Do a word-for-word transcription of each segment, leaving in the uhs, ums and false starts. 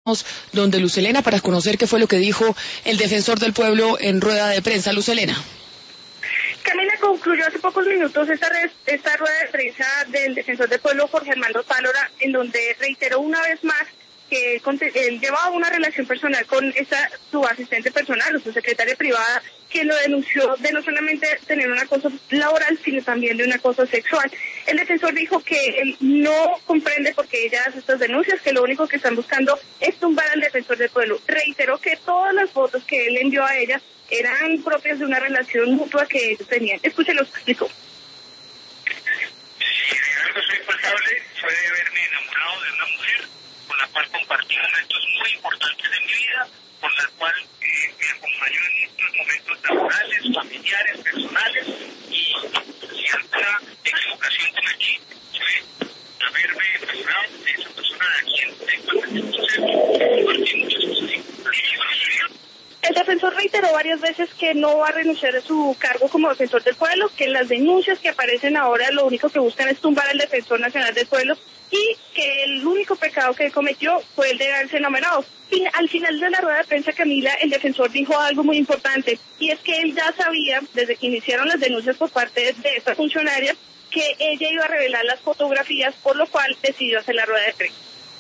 donde Luz Helena para conocer qué fue lo que dijo el defensor del pueblo en rueda de prensa. Luz Helena. Camila, concluyó hace pocos minutos esta, red, esta rueda de prensa del defensor del pueblo, Jorge Armando Tálora, en donde reiteró una vez más que él llevaba una relación personal con esta, su asistente personal o su secretaria privada, que lo denunció de no solamente tener un acoso laboral, sino también de un acoso sexual. El defensor dijo que él no comprende por qué ella hace estas denuncias, que lo único que están buscando es tumbar al defensor del pueblo. Reiteró que todas las fotos que él envió a ella eran propias de una relación mutua que ellos tenían. Escúchenlo, explicó. Si de algo soy culpable, fue de haberme enamorado de una mujer con la cual compartí momentos muy importantes de mi vida, con la cual eh, me acompañó en muchos momentos laborales, familiares, personales, y si alguna equivocación cometí fue haberme enamorado de esa persona a quien tengo el reconocer, compartí muchas cosas importantes. El defensor reiteró varias veces que no va a renunciar a su cargo como defensor del pueblo, que las denuncias que aparecen ahora lo único que buscan es tumbar al defensor nacional del pueblo y que el único pecado que cometió fue el de haberse enamorado. Al final de la rueda de prensa, Camila, el defensor dijo algo muy importante, y es que él ya sabía, desde que iniciaron las denuncias por parte de esta funcionaria, que ella iba a revelar las fotografías, por lo cual decidió hacer la rueda de prensa.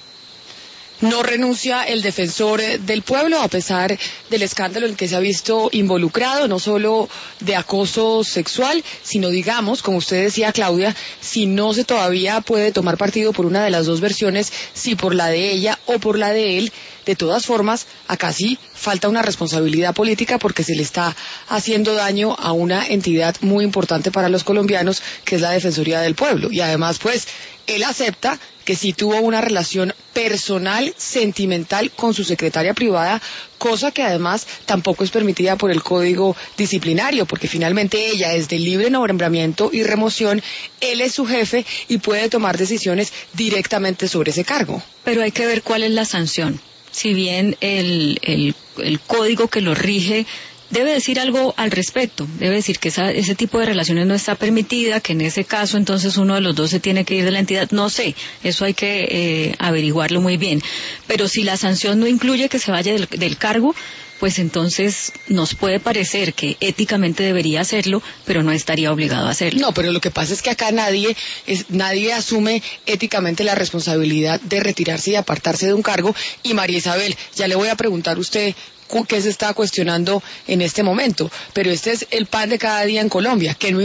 No renuncia el defensor del pueblo a pesar del escándalo en el que se ha visto involucrado, no solo de acoso sexual, sino, digamos, como usted decía, Claudia, si no se todavía puede tomar partido por una de las dos versiones, si por la de ella o por la de él. De todas formas, acá sí falta una responsabilidad política porque se le está haciendo daño a una entidad muy importante para los colombianos, que es la Defensoría del Pueblo. Y además, pues, él acepta que sí tuvo una relación personal, sentimental con su secretaria privada, cosa que además tampoco es permitida por el Código Disciplinario, porque finalmente ella es de libre nombramiento y remoción, él es su jefe y puede tomar decisiones directamente sobre ese cargo. Pero hay que ver cuál es la sanción. Si bien el, el, el código que lo rige debe decir algo al respecto, debe decir que esa, ese tipo de relaciones no está permitida, que en ese caso entonces uno de los dos se tiene que ir de la entidad, no sé, eso hay que eh, averiguarlo muy bien, pero si la sanción no incluye que se vaya del, del cargo, pues entonces nos puede parecer que éticamente debería hacerlo, pero no estaría obligado a hacerlo. No, pero lo que pasa es que acá nadie es, nadie asume éticamente la responsabilidad de retirarse y apartarse de un cargo. Y María Isabel, ya le voy a preguntar a usted qué se está cuestionando en este momento, pero este es el pan de cada día en Colombia, que no